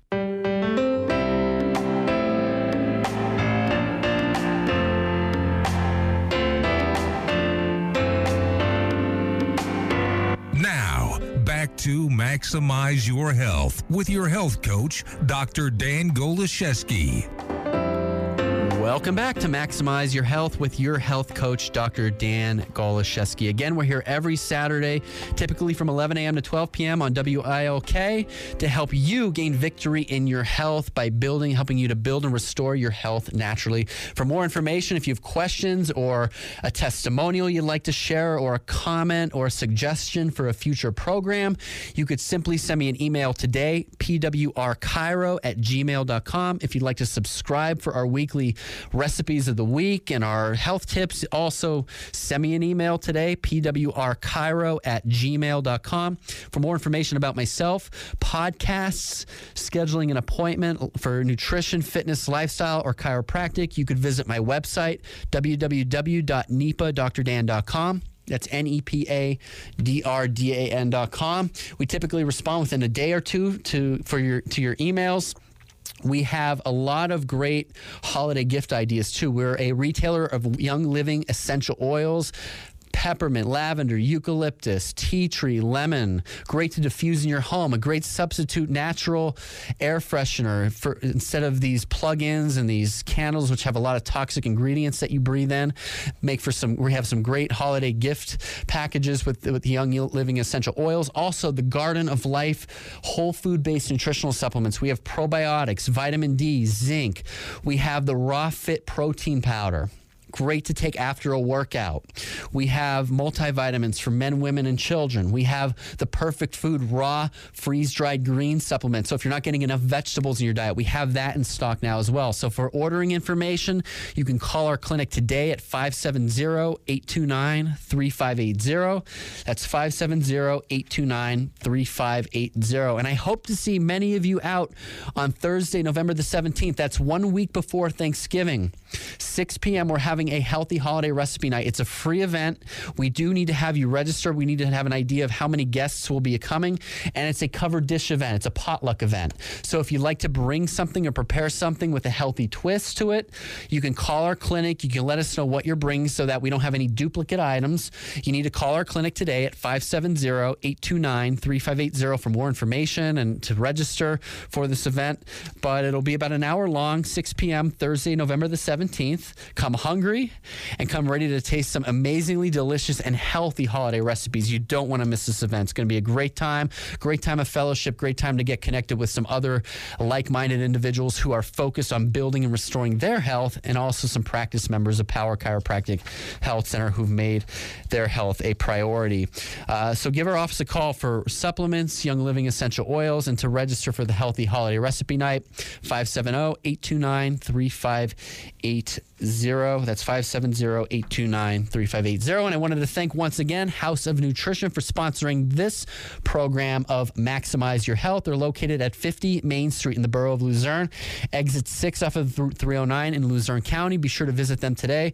Now, back to Maximize Your Health with your health coach, Dr. Dan Goloszewski. Welcome back to Maximize Your Health with your health coach, Dr. Dan Goloszewski. Again, we're here every Saturday, typically from 11 a.m. to 12 p.m. on WILK to help you gain victory in your health by helping you to build and restore your health naturally. For more information, if you have questions or a testimonial you'd like to share or a comment or a suggestion for a future program, you could simply send me an email today, pwrcairo@gmail.com. If you'd like to subscribe for our weekly recipes of the week and our health tips, also send me an email today, pwrcairo@gmail.com. For more information about myself, podcasts, scheduling an appointment for nutrition, fitness, lifestyle, or chiropractic, you could visit my website, www.nepadrdan.com. That's NEPADRDAN.com. We typically respond within a day or two to your emails. We have a lot of great holiday gift ideas, too. We're a retailer of Young Living essential oils. Peppermint, lavender, eucalyptus, tea tree, lemon. Great to diffuse in your home. A great substitute natural air freshener for instead of these plug-ins and these candles, which have a lot of toxic ingredients that you breathe in. We have some great holiday gift packages with the Young Living essential oils. Also, the Garden of Life whole food-based nutritional supplements. We have probiotics, vitamin D, zinc. We have the Raw Fit protein powder. great to take after a workout. We have multivitamins for men, women, and children. We have the Perfect Food raw freeze-dried green supplement. So if you're not getting enough vegetables in your diet, we have that in stock now as well. So for ordering information, you can call our clinic today at 570-829-3580. That's 570-829-3580. And I hope to see many of you out on Thursday, November the 17th. That's 1 week before Thanksgiving. 6 p.m. we're having a healthy holiday recipe night. It's a free event. We do need to have you register. We need to have an idea of how many guests will be coming, and it's a covered dish event. It's a potluck event. So if you'd like to bring something or prepare something with a healthy twist to it, you can call our clinic. You can let us know what you're bringing so that we don't have any duplicate items. You need to call our clinic today at 570-829-3580 for more information and to register for this event. But it'll be about an hour long, 6 p.m. Thursday, November the 17th. Come hungry and come ready to taste some amazingly delicious and healthy holiday recipes. You don't want to miss this event. It's going to be a great time of fellowship, great time to get connected with some other like-minded individuals who are focused on building and restoring their health, and also some practice members of Power Chiropractic Health Center who've made their health a priority. So give our office a call for supplements, Young Living essential oils, and to register for the Healthy Holiday Recipe Night, 570-829-3580. That's 570-829-3580. And I wanted to thank once again House of Nutrition for sponsoring this program of Maximize Your Health. They're located at 50 Main Street in the borough of Luzerne, exit 6 off of 309 in Luzerne County. Be sure to visit them today.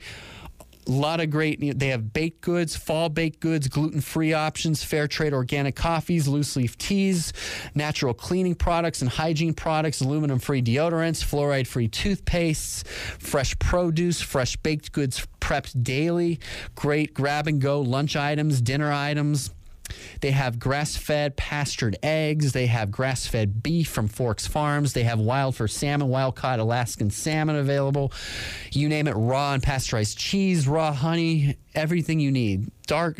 A lot of great, they have baked goods, fall baked goods, gluten-free options, fair trade organic coffees, loose leaf teas, natural cleaning products and hygiene products, aluminum-free deodorants, fluoride-free toothpastes, fresh produce, fresh baked goods prepped daily, great grab-and-go lunch items, dinner items. They have grass-fed pastured eggs. They have grass-fed beef from Forks Farms. They have wild-fur salmon, wild-caught Alaskan salmon available. You name it, raw and pasteurized cheese, raw honey, everything you need. Dark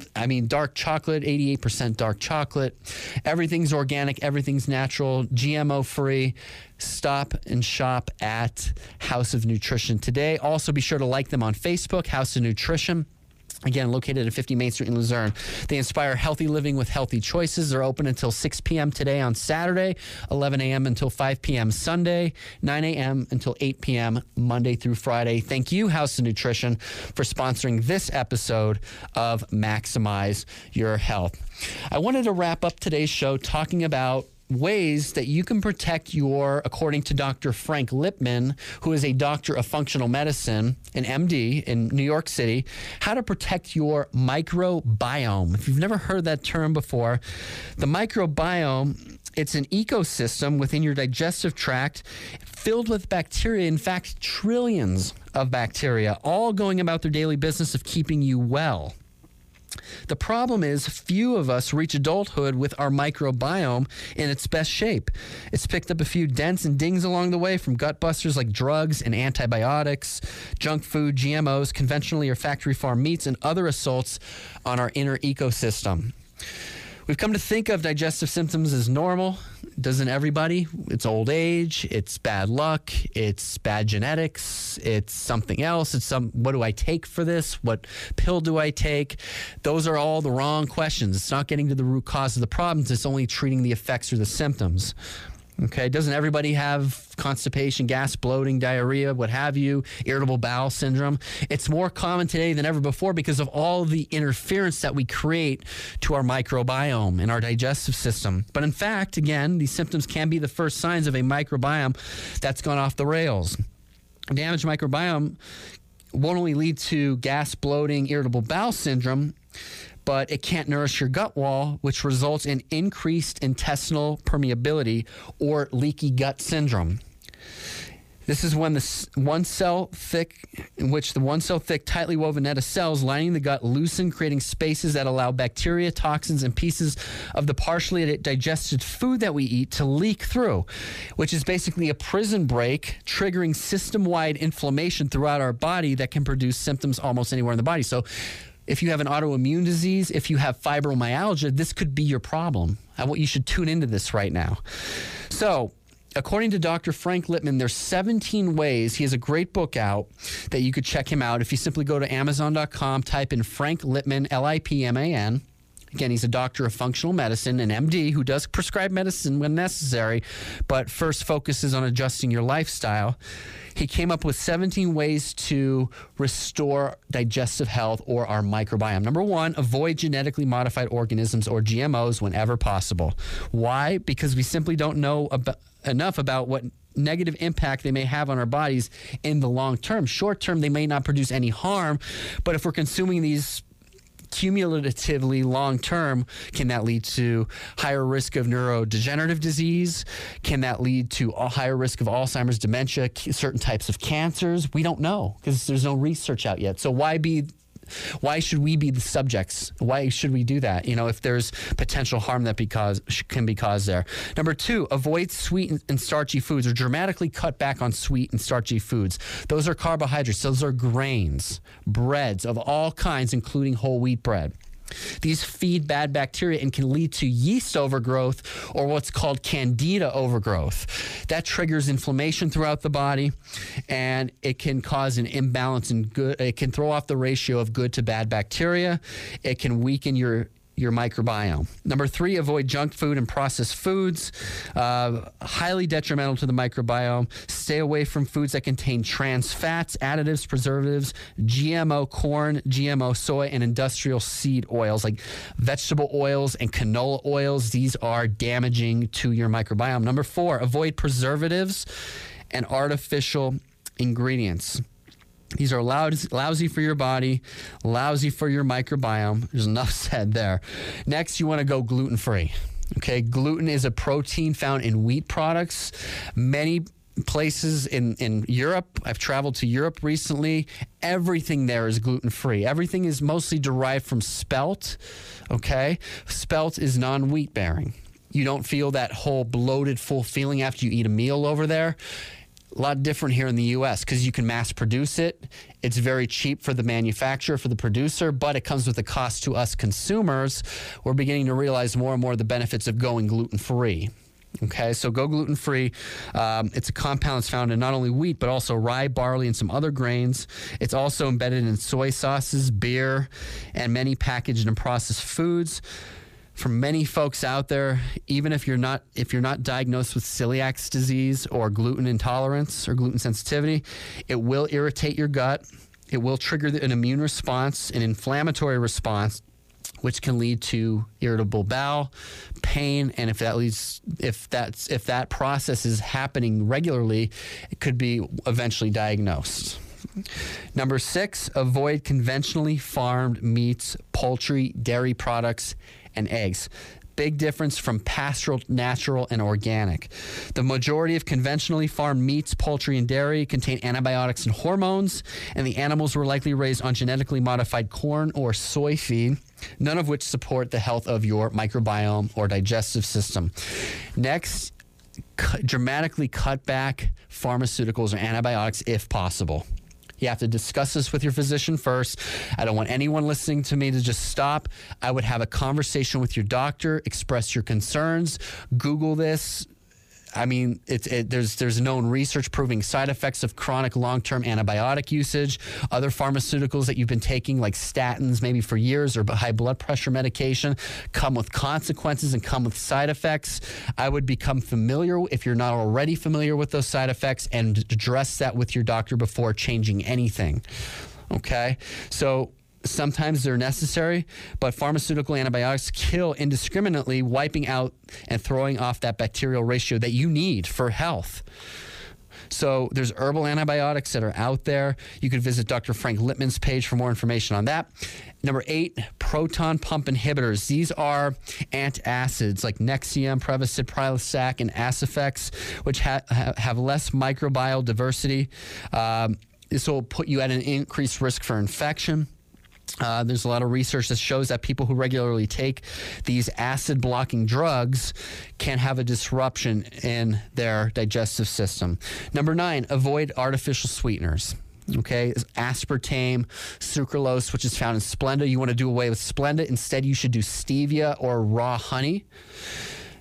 chocolate, 88% dark chocolate. Everything's organic. Everything's natural, GMO-free. Stop and shop at House of Nutrition today. Also, be sure to like them on Facebook, House of Nutrition. Again, located at 50 Main Street in Luzerne. They inspire healthy living with healthy choices. They're open until 6 p.m. today on Saturday, 11 a.m. until 5 p.m. Sunday, 9 a.m. until 8 p.m. Monday through Friday. Thank you, House of Nutrition, for sponsoring this episode of Maximize Your Health. I wanted to wrap up today's show talking about ways that you can protect according to Dr. Frank Lipman, who is a doctor of functional medicine, an MD in New York City, how to protect your microbiome. If you've never heard that term before, the microbiome, it's an ecosystem within your digestive tract filled with bacteria, in fact, trillions of bacteria, all going about their daily business of keeping you well. The problem is few of us reach adulthood with our microbiome in its best shape. It's picked up a few dents and dings along the way from gut busters like drugs and antibiotics, junk food, GMOs, conventionally or factory farm meats, and other assaults on our inner ecosystem. We've come to think of digestive symptoms as normal. Doesn't everybody? It's old age, it's bad luck, it's bad genetics, it's something else. What do I take for this? What pill do I take? Those are all the wrong questions. It's not getting to the root cause of the problems. It's only treating the effects or the symptoms. Okay, doesn't everybody have constipation, gas, bloating, diarrhea, what have you, irritable bowel syndrome? It's more common today than ever before because of all the interference that we create to our microbiome and our digestive system. But in fact, again, these symptoms can be the first signs of a microbiome that's gone off the rails. A damaged microbiome won't only lead to gas, bloating, irritable bowel syndrome, but it can't nourish your gut wall, which results in increased intestinal permeability or leaky gut syndrome. This is when the one cell thick, tightly woven net of cells lining the gut loosen, creating spaces that allow bacteria, toxins, and pieces of the partially digested food that we eat to leak through, which is basically a prison break, triggering system-wide inflammation throughout our body that can produce symptoms almost anywhere in the body. So if you have an autoimmune disease, if you have fibromyalgia, this could be your problem. You should tune into this right now. So according to Dr. Frank Lipman, there's 17 ways. He has a great book out that you could check him out. If you simply go to Amazon.com, type in Frank Lipman, Lipman. Again, he's a doctor of functional medicine, an MD who does prescribe medicine when necessary, but first focuses on adjusting your lifestyle. He came up with 17 ways to restore digestive health or our microbiome. Number 1, avoid genetically modified organisms or GMOs whenever possible. Why? Because we simply don't know enough about what negative impact they may have on our bodies in the long term. Short term, they may not produce any harm, but if we're consuming these cumulatively long term, can that lead to higher risk of neurodegenerative disease? Can that lead to a higher risk of Alzheimer's, dementia, certain types of cancers? We don't know because there's no research out yet. So why should we be the subjects? Why should we do that? If there's potential harm that can be caused there. Number 2, avoid sweet and starchy foods or dramatically cut back on sweet and starchy foods. Those are carbohydrates. Those are grains, breads of all kinds, including whole wheat bread. These feed bad bacteria and can lead to yeast overgrowth or what's called candida overgrowth. That triggers inflammation throughout the body, and it can cause an imbalance in good. It can throw off the ratio of good to bad bacteria. It can weaken your microbiome. Number 3, avoid junk food and processed foods. Highly detrimental to the microbiome. Stay away from foods that contain trans fats, additives, preservatives, GMO corn, GMO soy, and industrial seed oils like vegetable oils and canola oils. These are damaging to your microbiome. Number 4, avoid preservatives and artificial ingredients. These are lousy for your body, lousy for your microbiome. There's enough said there. Next, you want to go gluten-free. Okay, gluten is a protein found in wheat products. Many places in Europe, I've traveled to Europe recently, everything there is gluten-free. Everything is mostly derived from spelt, okay? Spelt is non-wheat bearing. You don't feel that whole bloated, full feeling after you eat a meal over there. A lot different here in the U.S. because you can mass produce it. It's very cheap for the manufacturer, for the producer, but it comes with a cost to us consumers. We're beginning to realize more and more the benefits of going gluten-free. Okay, so go gluten-free. It's a compound that's found in not only wheat, but also rye, barley, and some other grains. It's also embedded in soy sauces, beer, and many packaged and processed foods. For many folks out there, even if you're not diagnosed with celiac disease or gluten intolerance or gluten sensitivity, it will irritate your gut. It will trigger an immune response, an inflammatory response, which can lead to irritable bowel, pain, and if that process is happening regularly, it could be eventually diagnosed. Number 6, avoid conventionally farmed meats, poultry, dairy products, and eggs. Big difference from pastoral, natural, and organic. The majority of conventionally farmed meats, poultry, and dairy contain antibiotics and hormones, and the animals were likely raised on genetically modified corn or soy feed, none of which support the health of your microbiome or digestive system. Next, dramatically cut back pharmaceuticals or antibiotics if possible. You have to discuss this with your physician first. I don't want anyone listening to me to just stop. I would have a conversation with your doctor, express your concerns, Google this. I mean, there's known research proving side effects of chronic long-term antibiotic usage, other pharmaceuticals that you've been taking like statins maybe for years or high blood pressure medication come with consequences and come with side effects. I would become familiar, if you're not already familiar with those side effects, and address that with your doctor before changing anything. Okay? So sometimes they're necessary, but pharmaceutical antibiotics kill indiscriminately, wiping out and throwing off that bacterial ratio that you need for health. So there's herbal antibiotics that are out there. You could visit Dr. Frank Lipman's page for more information on that. Number 8, proton pump inhibitors. These are antacids like Nexium, Prevacid, Prilosec, and Acifex, which have less microbial diversity. This will put you at an increased risk for infection. There's a lot of research that shows that people who regularly take these acid-blocking drugs can have a disruption in their digestive system. Number 9, avoid artificial sweeteners. Okay, aspartame, sucralose, which is found in Splenda. You want to do away with Splenda. Instead, you should do stevia or raw honey.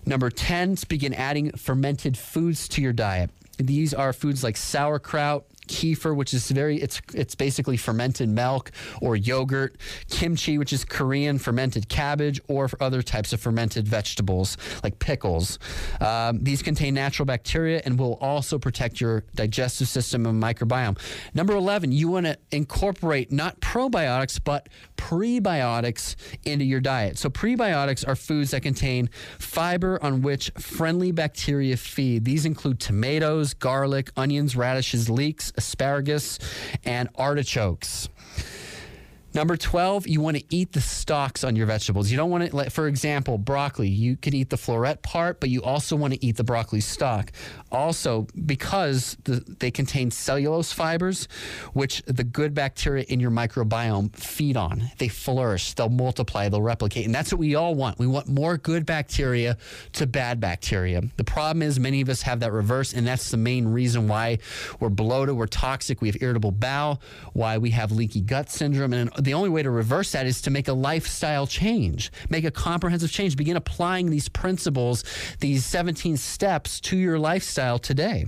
Number 10, begin adding fermented foods to your diet. These are foods like sauerkraut, kefir, which is it's basically fermented milk or yogurt, kimchi, which is Korean fermented cabbage, or for other types of fermented vegetables like pickles. These contain natural bacteria and will also protect your digestive system and microbiome. Number 11, you want to incorporate not probiotics, but prebiotics into your diet. So prebiotics are foods that contain fiber on which friendly bacteria feed. These include tomatoes, garlic, onions, radishes, leeks, asparagus, and artichokes. Number 12, you want to eat the stalks on your vegetables. You don't want to, for example, broccoli. You can eat the floret part, but you also want to eat the broccoli stalk. Also, because they contain cellulose fibers, which the good bacteria in your microbiome feed on. They flourish, they'll multiply, they'll replicate. And that's what we all want. We want more good bacteria to bad bacteria. The problem is many of us have that reverse, and that's the main reason why we're bloated, we're toxic, we have irritable bowel, why we have leaky gut syndrome. And the only way to reverse that is to make a lifestyle change, make a comprehensive change, begin applying these principles, these 17 steps to your lifestyle today.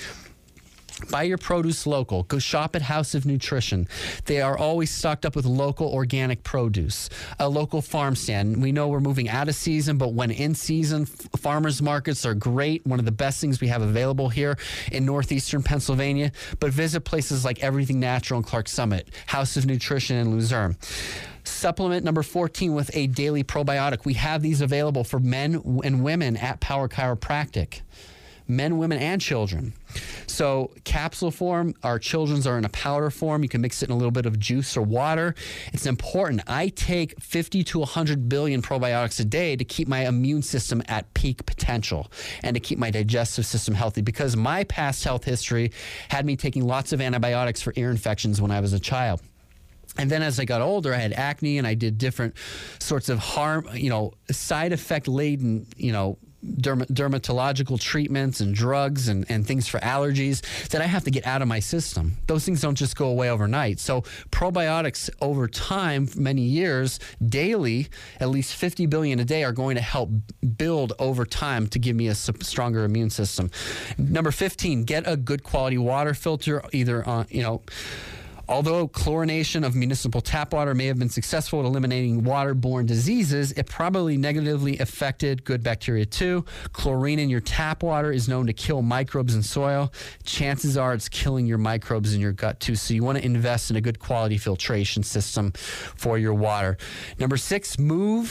Buy your produce local. Go shop at House of Nutrition. They are always stocked up with local organic produce, a local farm stand. We know we're moving out of season, but when in season, farmers markets are great. One of the best things we have available here in northeastern Pennsylvania. But visit places like Everything Natural and Clark Summit, House of Nutrition in Luzerne. Supplement number 14 with a daily probiotic. We have these available for men and women at Power Chiropractic. Men, women, and children. So capsule form, our children's are in a powder form. You can mix it in a little bit of juice or water. It's important. I take 50 to 100 billion probiotics a day to keep my immune system at peak potential and to keep my digestive system healthy, because my past health history had me taking lots of antibiotics for ear infections when I was a child. And then as I got older, I had acne and I did different sorts of side effect laden, dermatological treatments and drugs and things for allergies that I have to get out of my system. Those things don't just go away overnight. So probiotics over time, for many years, daily, at least 50 billion a day, are going to help build over time to give me a stronger immune system. Number 15, get a good quality water filter, either on, Although chlorination of municipal tap water may have been successful at eliminating waterborne diseases, it probably negatively affected good bacteria too. Chlorine in your tap water is known to kill microbes in soil. Chances are it's killing your microbes in your gut too. So you want to invest in a good quality filtration system for your water. Number 6, move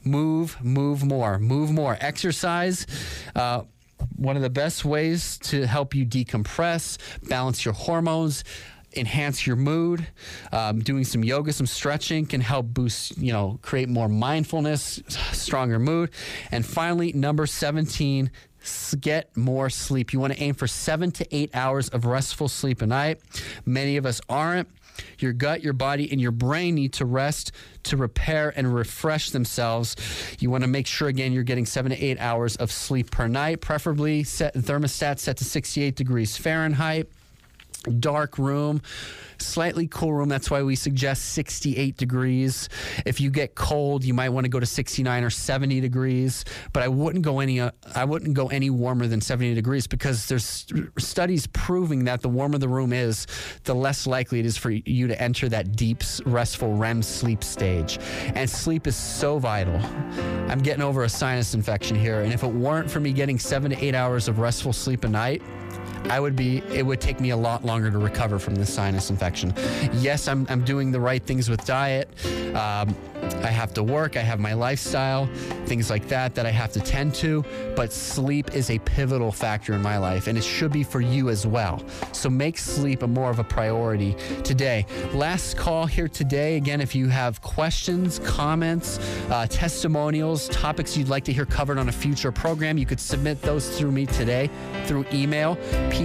more. Exercise. One of the best ways to help you decompress, balance your hormones, enhance your mood. Doing some yoga, some stretching can help boost, create more mindfulness, stronger mood. And finally, number 17, get more sleep. You want to aim for 7 to 8 hours of restful sleep a night. Many of us aren't. Your gut, your body, and your brain need to rest to repair and refresh themselves. You want to make sure, again, you're getting 7 to 8 hours of sleep per night, preferably thermostat set to 68 degrees Fahrenheit. Dark room, slightly cool room. That's why we suggest 68 degrees. If you get cold, you might want to go to 69 or 70 degrees. But I wouldn't go any warmer than 70 degrees, because there's studies proving that the warmer the room is, the less likely it is for you to enter that deep, restful REM sleep stage. And sleep is so vital. I'm getting over a sinus infection here, and if it weren't for me getting 7 to 8 hours of restful sleep a night, it would take me a lot longer to recover from this sinus infection. Yes, I'm doing the right things with diet. I have to work. I have my lifestyle, things like that I have to tend to. But sleep is a pivotal factor in my life, and it should be for you as well. So make sleep more of a priority today. Last call here today. Again, if you have questions, comments, testimonials, topics you'd like to hear covered on a future program, you could submit those through me today through email,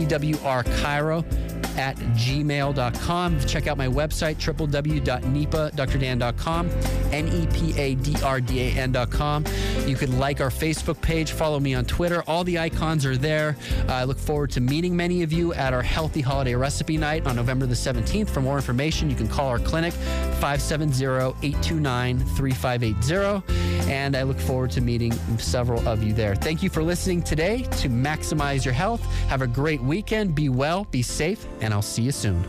pwrchiro@gmail.com. Check out my website, www.nepadrdan.com, nepadradan.com. You could like our Facebook page, follow me on Twitter. All the icons are there. I look forward to meeting many of you at our Healthy Holiday Recipe Night on November the 17th. For more information, you can call our clinic, 570-829-3580. and I look forward to meeting several of you there. Thank you for listening today to Maximize Your Health. Have a great weekend. Be well, be safe, and I'll see you soon.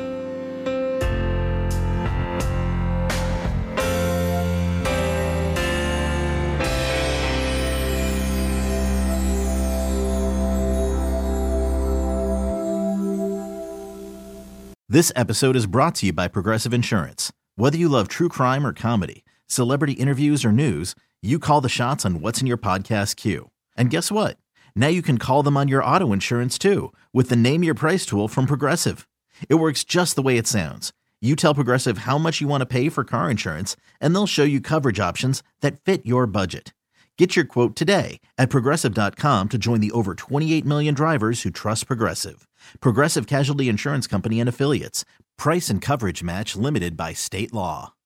This episode is brought to you by Progressive Insurance. Whether you love true crime or comedy, celebrity interviews or news, you call the shots on what's in your podcast queue. And guess what? Now you can call them on your auto insurance too with the Name Your Price tool from Progressive. It works just the way it sounds. You tell Progressive how much you want to pay for car insurance, and they'll show you coverage options that fit your budget. Get your quote today at Progressive.com to join the over 28 million drivers who trust Progressive. Progressive Casualty Insurance Company and Affiliates. Price and coverage match limited by state law.